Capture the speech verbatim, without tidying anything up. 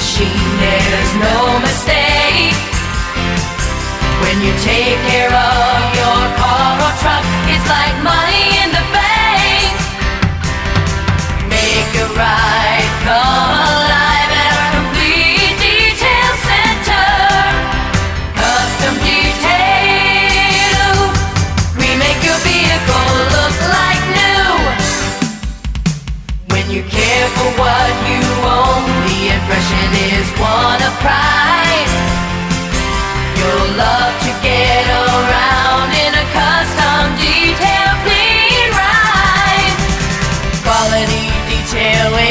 machine, there's no mistake. When you take care of your car or truck, it's like money in the bank. Make a ride come alive at our complete detail center. Custom detail. We make your vehicle look like new. When you care for what you own, the impression is one of pride. You'll love to get around in a custom detail clean ride. Quality detailing.